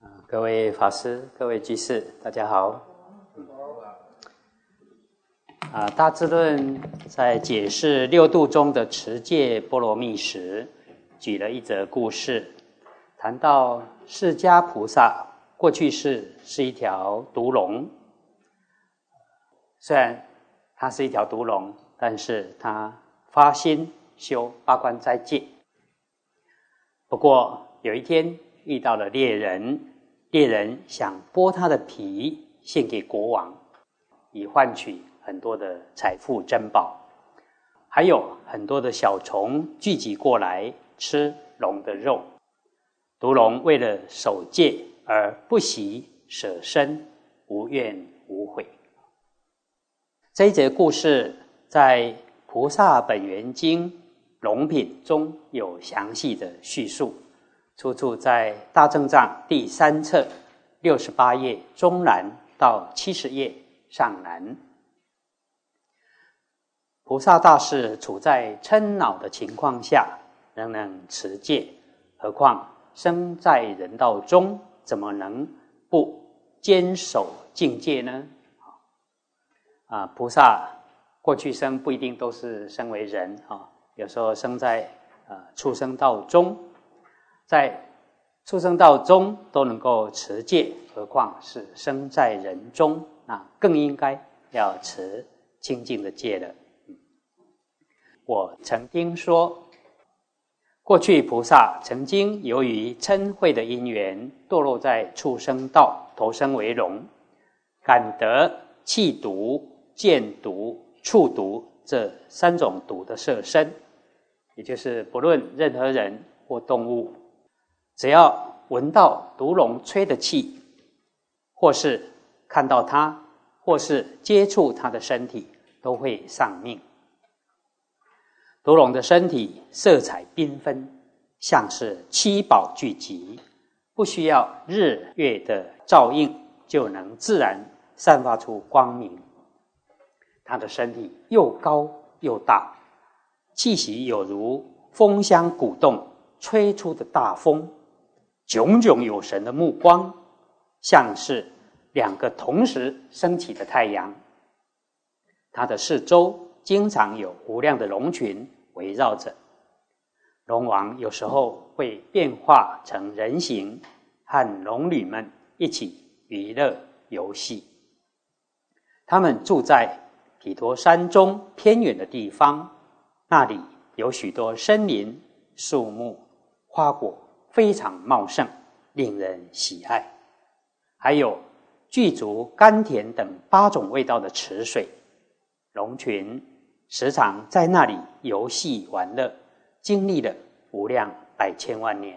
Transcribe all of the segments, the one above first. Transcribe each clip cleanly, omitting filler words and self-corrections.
各位法师、各位居士，大家好。大智论在解释六度中的持戒波罗蜜时，举了一则故事，谈到释迦菩萨过去世是一条毒龙。虽然他是一条毒龙，但是他发心修八关斋戒。不过有一天遇到了猎人，猎人想剥他的皮献给国王，以换取很多的财富珍宝，还有很多的小虫聚集过来吃龙的肉。毒龙为了守戒而不惜舍身，无怨无悔。这一则故事在《菩萨本愿经·龙品》中有详细的叙述，出处在大正藏第3册68页中南到70页上南。菩萨大士处在嗔恼的情况下仍能持戒，何况生在人道中，怎么能不坚守境界呢？菩萨过去生不一定都是生为人，有时候生在畜生道中，在畜生道中都能够持戒，何况是生在人中，那更应该要持清净的戒了。我曾听说，过去菩萨曾经由于嗔恚的因缘，堕落在畜生道，投生为龙，感得气毒、见毒、触毒这3种毒的摄身，也就是不论任何人或动物，只要闻到毒龙吹的气，或是看到它，或是接触它的身体，都会丧命。毒龙的身体色彩缤纷，像是七宝聚集，不需要日月的照映，就能自然散发出光明。它的身体又高又大，气息有如风箱鼓动吹出的大风，炯炯有神的目光，像是2个同时升起的太阳。它的四周经常有无量的龙群围绕着。龙王有时候会变化成人形，和龙女们一起娱乐游戏。他们住在毗陀山中偏远的地方，那里有许多森林、树木、花果非常茂盛，令人喜爱。还有具足甘甜等8种味道的池水，龙群时常在那里游戏玩乐，经历了无量百千万年。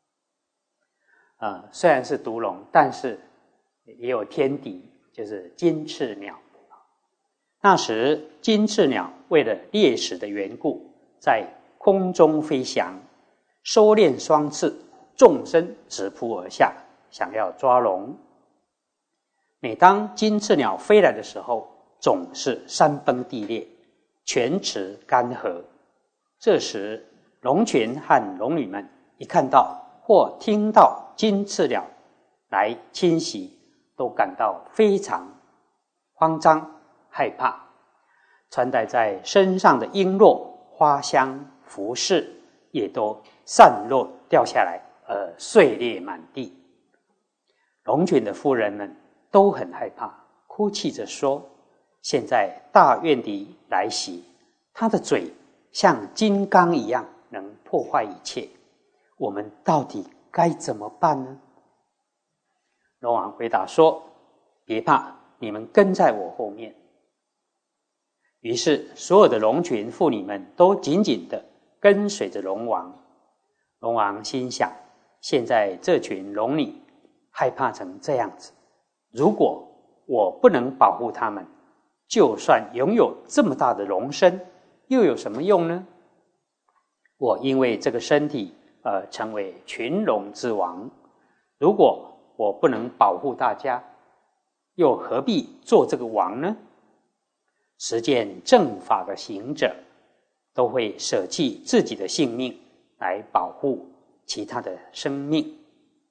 虽然是毒龙，但是也有天敌，就是金翅鸟。那时金翅鸟为了猎食的缘故，在空中飞翔，收敛双翅，纵身直扑而下，想要抓龙。每当金翅鸟飞来的时候，总是山崩地裂，泉池干涸。这时龙群和龙女们一看到或听到金翅鸟来侵袭，都感到非常慌张害怕，穿戴在身上的璎珞、花香、服饰也都散落掉下来，碎裂满地。龙群的夫人们都很害怕，哭泣着说：现在大怨敌来袭，他的嘴像金刚一样，能破坏一切，我们到底该怎么办呢？龙王回答说：别怕，你们跟在我后面。于是所有的龙群妇女们都紧紧地跟随着龙王。龙王心想，现在这群龙女害怕成这样子，如果我不能保护他们，就算拥有这么大的龙身，又有什么用呢？我因为这个身体而成为群龙之王，如果我不能保护大家，又何必做这个王呢？实践正法的行者都会舍弃自己的性命来保护其他的生命，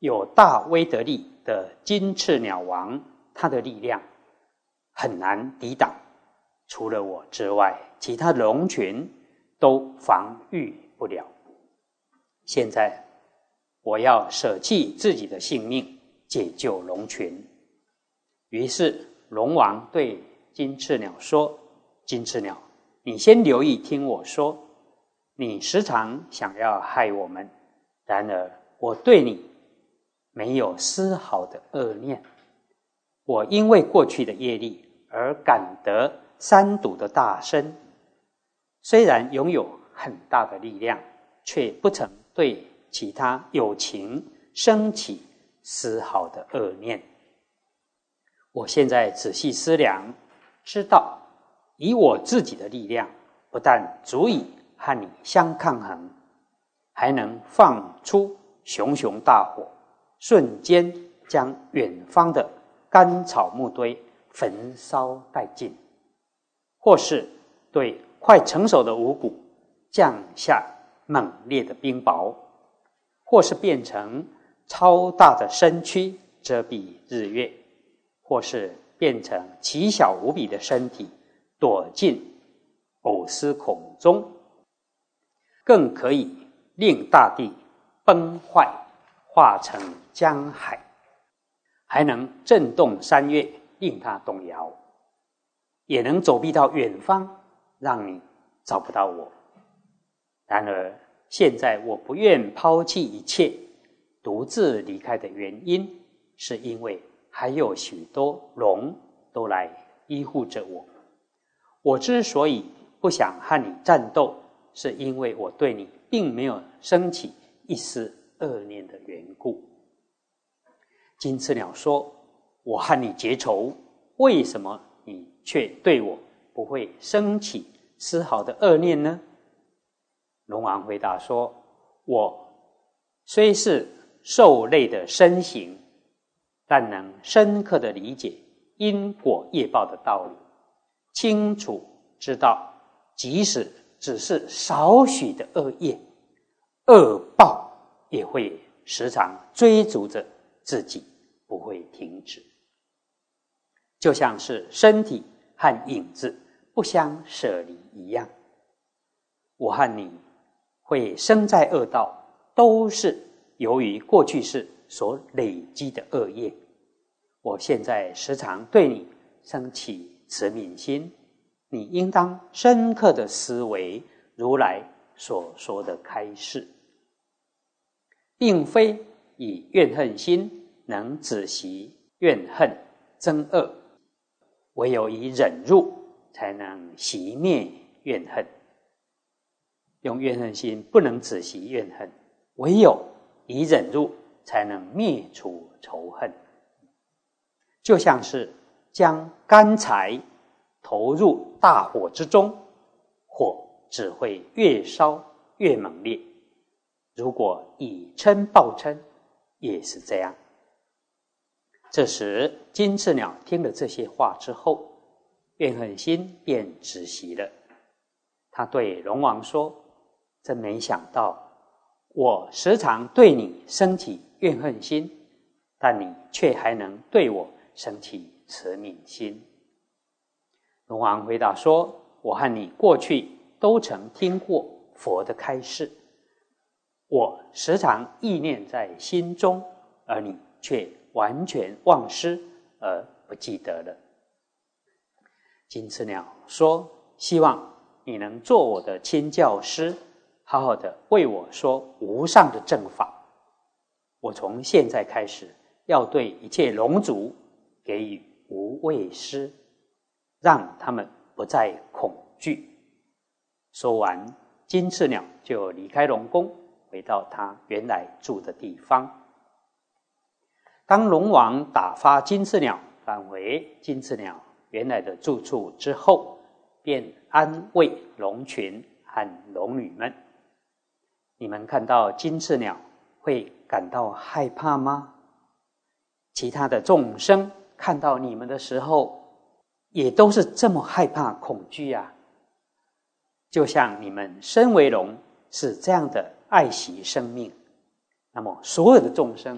有大威德力的金翅鸟王，他的力量很难抵挡，除了我之外，其他龙群都防御不了。现在我要舍弃自己的性命，解救龙群。于是龙王对金翅鸟说：金翅鸟，你先留意听我说，你时常想要害我们，然而我对你没有丝毫的恶念。我因为过去的业力而感得三毒的大身，虽然拥有很大的力量，却不曾对其他有情升起丝毫的恶念。我现在仔细思量，知道以我自己的力量，不但足以和你相抗衡，还能放出熊熊大火，瞬间将远方的干草木堆焚烧殆尽，或是对快成熟的五谷降下猛烈的冰雹，或是变成超大的身躯遮蔽日月，或是变成奇小无比的身体躲进藕丝孔中，更可以令大地崩坏，化成江海，还能震动山岳，令它动摇，也能走避到远方，让你找不到我。然而现在我不愿抛弃一切，独自离开的原因，是因为还有许多龙都来依护着我。我之所以不想和你战斗，是因为我对你并没有升起一丝恶念的缘故。金翅鸟说：我和你结仇，为什么你却对我不会升起丝毫的恶念呢？龙王回答说：我虽是兽类的身形，但能深刻的理解因果业报的道理，清楚知道即使只是少许的恶业，恶报也会时常追逐着自己，不会停止。就像是身体和影子不相舍离一样，我和你会生在恶道，都是由于过去世所累积的恶业。我现在时常对你升起慈悯心，你应当深刻的思维如来所说的开示，并非以怨恨心能止息怨恨憎恶，唯有以忍辱才能熄灭怨恨。用怨恨心不能止息怨恨，唯有以忍辱才能灭除仇恨。就像是将干柴投入大火之中，火只会越烧越猛烈。如果以嗔报嗔，也是这样。这时金翅鸟听了这些话之后，怨恨心便止息了。他对龙王说：真没想到，我时常对你升起怨恨心，但你却还能对我升起慈悯心。龙王回答说：我和你过去都曾听过佛的开示，我时常意念在心中，而你却完全忘失而不记得了。金翅鸟说：希望你能做我的亲教师，好好的为我说无上的正法。我从现在开始要对一切龙族给予无畏施，让他们不再恐惧。说完，金翅鸟就离开龙宫，回到他原来住的地方。当龙王打发金翅鸟返回金翅鸟原来的住处之后，便安慰龙群和龙女们：你们看到金翅鸟会感到害怕吗？其他的众生看到你们的时候，也都是这么害怕恐惧啊。就像你们身为龙是这样的爱惜生命，那么所有的众生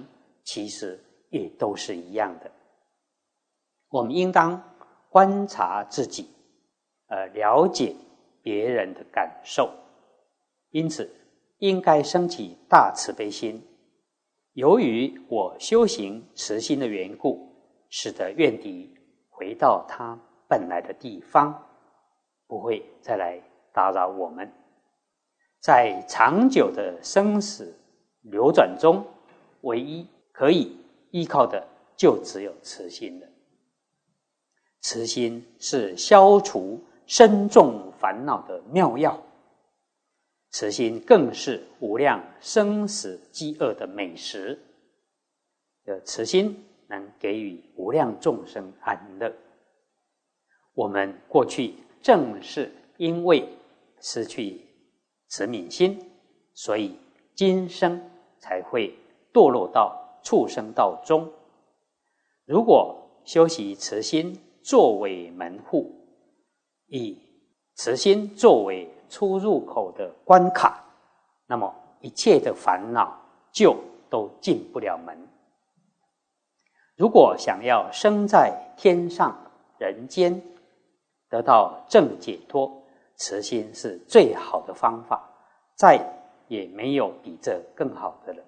其实也都是一样的。我们应当观察自己，了解别人的感受，因此应该升起大慈悲心。由于我修行慈心的缘故，使得怨敌回到他本来的地方，不会再来打扰我们。在长久的生死流转中，唯一可以依靠的就只有慈心了。慈心是消除深重烦恼的妙药，慈心更是无量生死饥饿的美食。慈心能给予无量众生安乐。我们过去正是因为失去慈悯心，所以今生才会堕落到畜生道中。如果修习慈心作为门户，以慈心作为出入口的关卡，那么一切的烦恼就都进不了门。如果想要生在天上人间，得到正解脱，慈心是最好的方法，再也没有比这更好的了。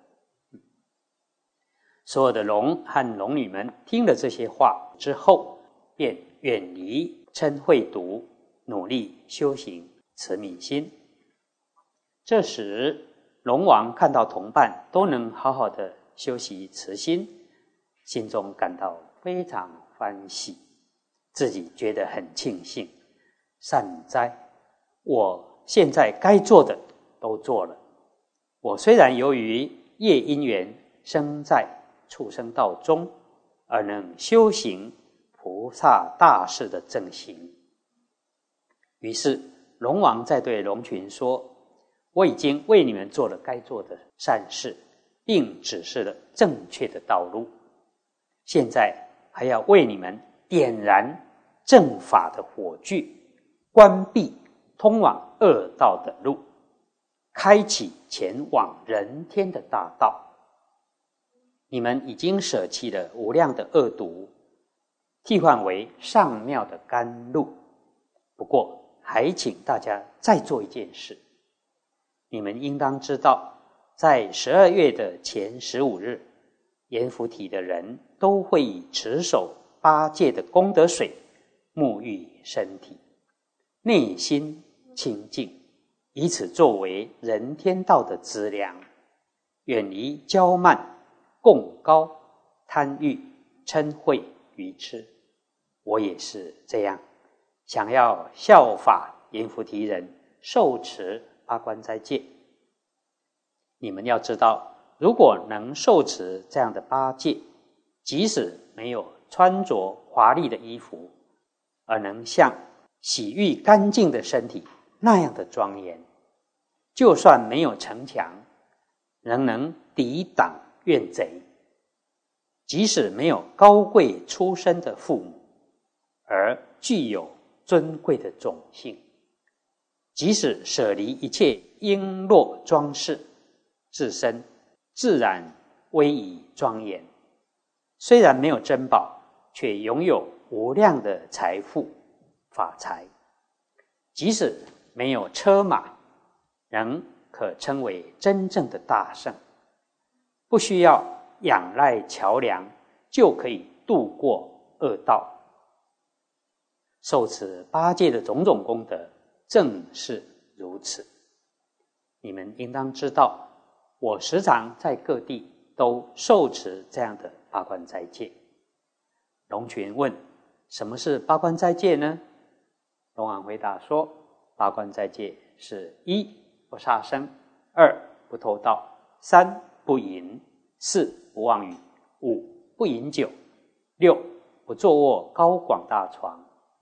所有的龙和龙女们听了这些话之后，便远离嗔恚毒，努力修行慈悯心。这时龙王看到同伴都能好好的修习慈心，心中感到非常欢喜，自己觉得很庆幸。善哉，我现在该做的都做了。我虽然由于业因缘生在畜生道中，而能修行菩萨大士的正行。于是龙王在对龙群说，我已经为你们做了该做的善事，并指示了正确的道路，现在还要为你们点燃正法的火炬，关闭通往恶道的路，开启前往人天的大道。你们已经舍弃了无量的恶毒，替换为上妙的甘露。不过还请大家再做一件事，你们应当知道，在12月的前15日，阎浮提的人都会以持守8戒的功德水沐浴身体，内心清净，以此作为人天道的资粮，远离骄慢、贡高、贪欲、嗔恚、愚痴。我也是这样，想要效法阎浮提人受持8关斋戒。你们要知道，如果能受持这样的8戒，即使没有穿着华丽的衣服，而能像洗浴干净的身体那样的庄严，就算没有城墙，仍能抵挡怨贼；即使没有高贵出身的父母，而具有尊贵的种姓；即使舍离一切璎珞装饰，自身自然威仪庄严。虽然没有珍宝，却拥有无量的财富法财；即使没有车马，仍可称为真正的大圣，不需要仰赖桥梁就可以渡过恶道。受持8戒的种种功德正是如此。你们应当知道，我时常在各地都受持这样的8关斋戒。龙群问，什么是8关斋戒呢？龙王回答说，8关斋戒是1不杀生，2不偷盗，3不淫，4不妄语，5不饮酒，6不坐卧高广大床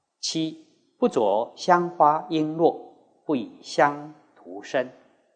，7不着香花璎珞，不以香涂身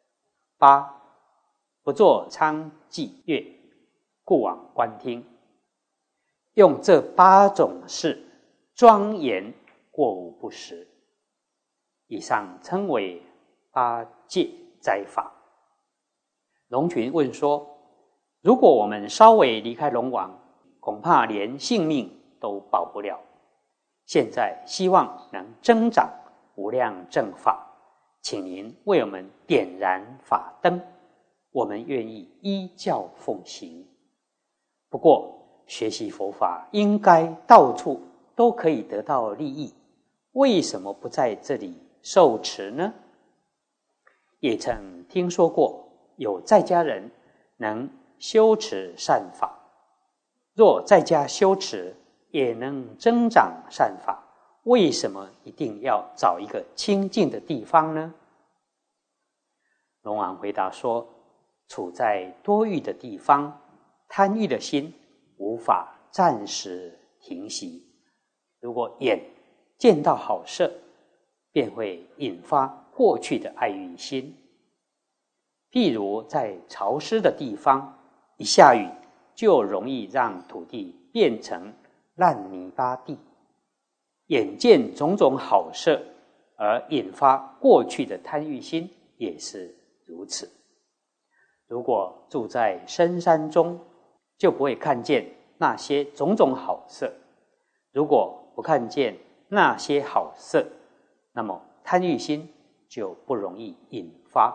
，8不作娼妓乐，故往观听。用这8种事庄严过午不食，以上称为8戒斋法。龙群问说， 如果我们稍微离开龙王，恐怕连性命都保不了。现在希望能增长无量正法，请您为我们点燃法灯，我们愿意依教奉行。不过学习佛法应该到处都可以得到利益，为什么不在这里受持呢？也曾听说过有在家人能修持善法，若在家修持也能增长善法，为什么一定要找一个清净的地方呢？龙王回答说，处在多欲的地方，贪欲的心无法暂时停息。如果眼见到好色，便会引发过去的爱欲心。譬如在潮湿的地方，一下雨就容易让土地变成烂泥巴地，眼见种种好色而引发过去的贪欲心也是如此。如果住在深山中，就不会看见那些种种好色。如果不看见那些好色，那么贪欲心就不容易引发。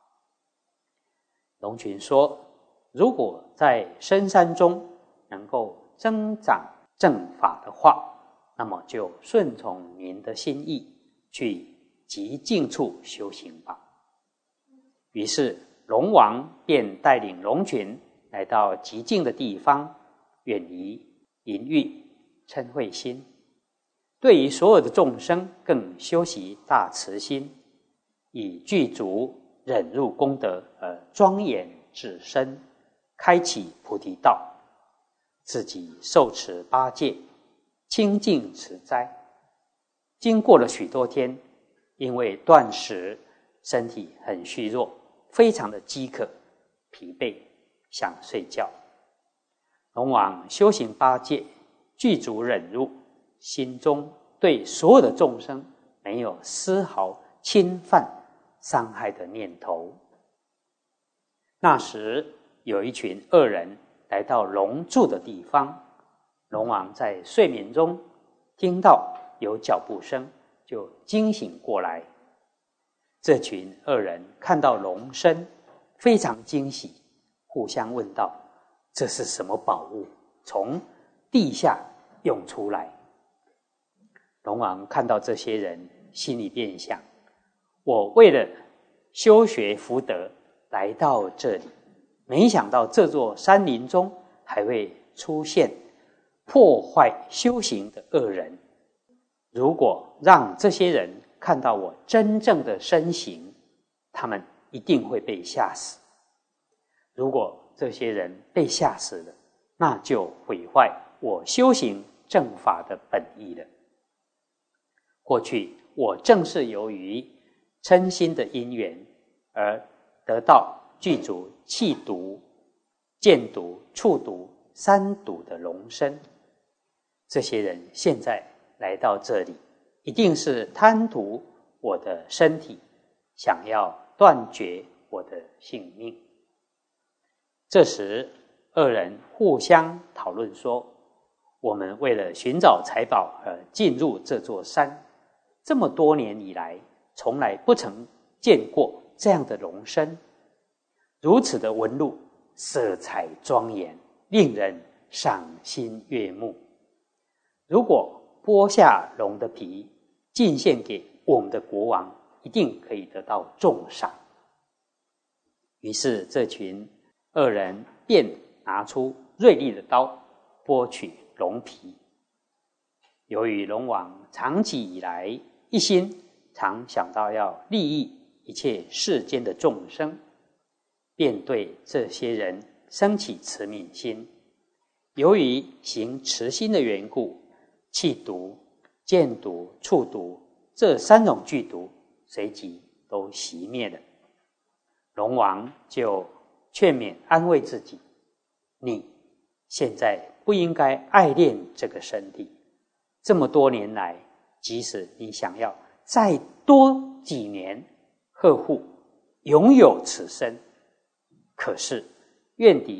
龙群说，如果在深山中能够增长正法的话，那么就顺从您的心意，去极静处修行吧。于是龙王便带领龙群来到极静的地方，远离淫欲嗔恚心，对于所有的众生更修习大慈心，以具足忍辱功德而庄严自身，开启菩提道，自己受持八戒，清净持斋。经过了许多天，因为断食，身体很虚弱，非常的饥渴疲惫，想睡觉。龙王修行八戒，具足忍辱，心中对所有的众生没有丝毫侵犯伤害的念头。那时有一群恶人来到龙住的地方，龙王在睡眠中听到有脚步声，就惊醒过来。这群恶人看到龙身，非常惊喜，互相问道，这是什么宝物从地下涌出来？龙王看到这些人，心里便想，我为了修学福德来到这里，没想到这座山林中还会出现破坏修行的恶人。如果让这些人看到我真正的身形，他们一定会被吓死。如果这些人被吓死了，那就毁坏我修行正法的本意了。过去我正是由于嗔心的因缘而得到具足气毒、见毒、触毒三毒的龙身。这些人现在来到这里，一定是贪图我的身体，想要断绝我的性命。这时二人互相讨论说，我们为了寻找财宝而进入这座山，这么多年以来从来不曾见过这样的龙身，如此的纹路，色彩庄严，令人赏心悦目。如果剥下龙的皮，进献给我们的国王，一定可以得到重赏。于是这群恶人便拿出锐利的刀，剥取龙皮。由于龙王长期以来一心常想到要利益一切世间的众生，便对这些人生起慈悯心。由于行慈心的缘故，气毒、见毒、触毒这三种剧毒随即都熄灭了。龙王就劝勉安慰自己，你现在不应该爱恋这个身体，这么多年来，即使你想要再多几年呵护拥有此身，可是怨敌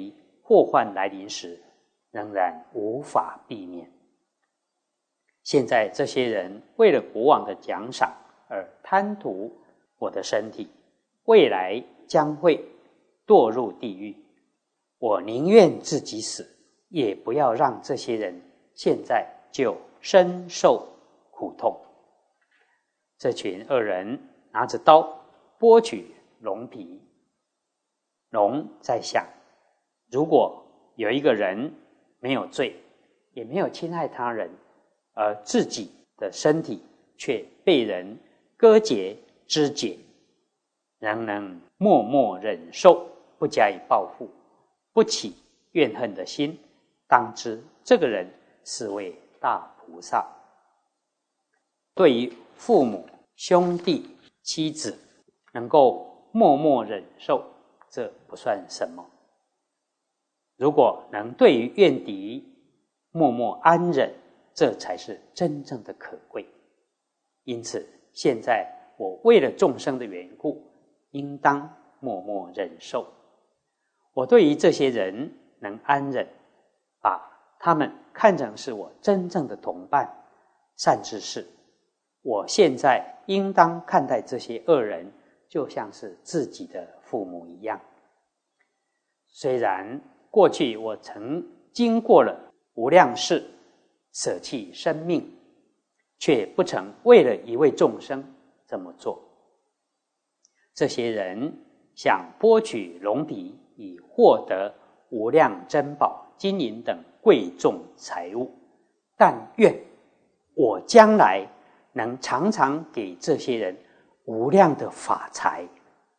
祸患来临时，仍然无法避免。现在这些人为了国王的奖赏而贪图我的身体，未来将会堕入地狱。我宁愿自己死，也不要让这些人现在就深受苦痛。这群恶人拿着刀剥取龙皮，龙在想，如果有一个人没有罪，也没有侵害他人，而自己的身体却被人割截肢解，仍能默默忍受，不加以报复，不起怨恨的心，当知这个人是位大菩萨。对于父母、兄弟、妻子能够默默忍受，这不算什么。如果能对于怨敌默默安忍，这才是真正的可贵。因此现在我为了众生的缘故，应当默默忍受。我对于这些人能安忍，把他们看成是我真正的同伴、善知识。我现在应当看待这些恶人就像是自己的父母一样。虽然过去我曾经过了无量世，舍弃生命，却不曾为了一位众生这么做。这些人想剥取龙皮，以获得无量珍宝、金银等贵重财物，但愿我将来能常常给这些人无量的法财。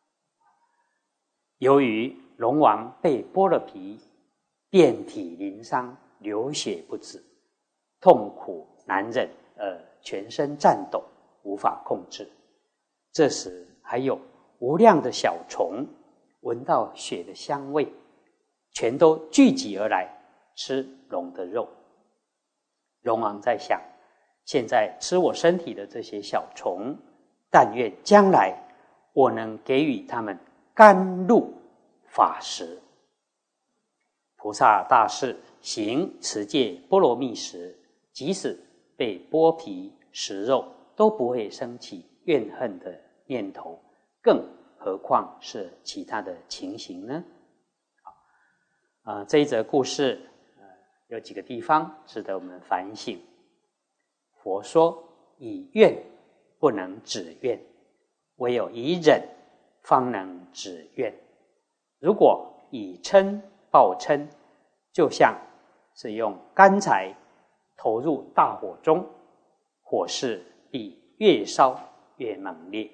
由于龙王被剥了皮，遍体鳞伤，流血不止，痛苦难忍，全身颤抖，无法控制。这时还有无量的小虫闻到血的香味，全都聚集而来吃龙的肉。龙王在想，现在吃我身体的这些小虫，但愿将来我能给予他们甘露法食。菩萨大士行持戒波罗蜜时，即使被剥皮食肉，都不会生起怨恨的念头，更何况是其他的情形呢？这一则故事有几个地方值得我们反省。佛说，以怨不能止怨，唯有以忍方能止怨。如果以嗔报嗔，就像是用干柴投入大火中，火势必越烧越猛烈。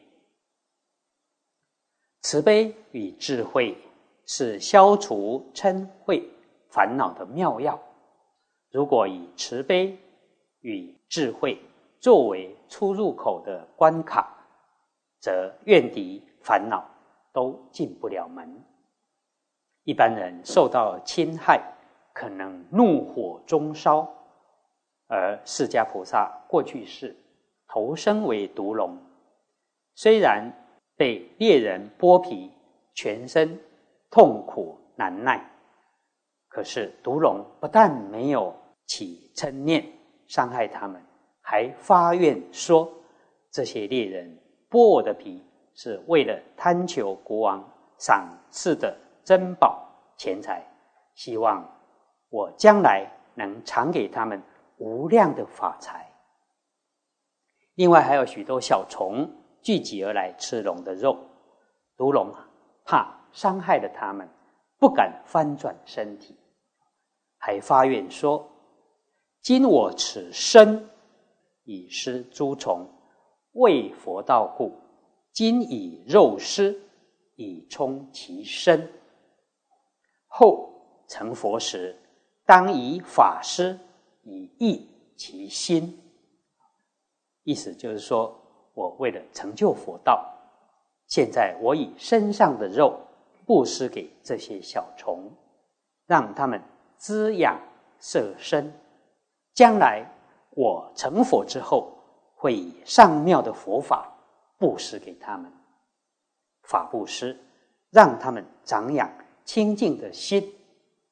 慈悲与智慧是消除嗔恚烦恼的妙药。如果以慈悲与智慧作为出入口的关卡，则怨敌烦恼都进不了门。一般人受到侵害，可能怒火中烧，而释迦菩萨过去世投生为毒龙，虽然被猎人剥皮，全身痛苦难耐，可是毒龙不但没有起嗔念伤害他们，还发愿说，这些猎人剥我的皮是为了贪求国王赏赐的珍宝钱财，希望我将来能常给他们无量的法财。另外还有许多小虫聚集而来吃龙的肉，毒龙怕伤害了他们，不敢翻转身体，还发愿说，今我此身以施诸虫，为佛道故，今以肉施以充其身，后成佛时，当以法施以益其心。意思就是说，我为了成就佛道，现在我以身上的肉布施给这些小虫，让他们滋养摄身，将来我成佛之后，会以上妙的佛法布施给他们。法布施让他们长养清净的心，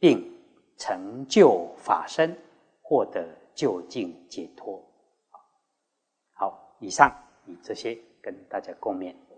并成就法身，获得究竟解脱。好，以上以这些跟大家共勉。